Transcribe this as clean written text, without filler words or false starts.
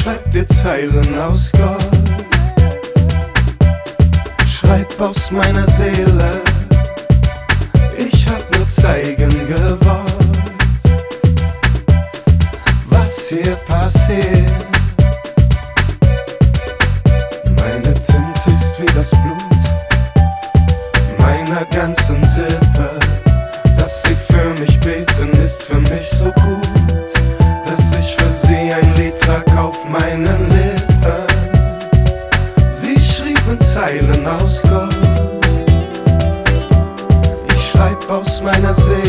schreib dir Zeilen aus Gold, schreib aus meiner Seele. Ich hab nur zeigen gewollt, was hier passiert. Meine Tinte ist wie das Blut meiner ganzen Sippe. Dass sie für mich beten, ist für mich so gut, dass ich für sie ein Lied trag auf meinen Lippen. Sie schrieben Zeilen aus Gold, ich schreib aus meiner Seele.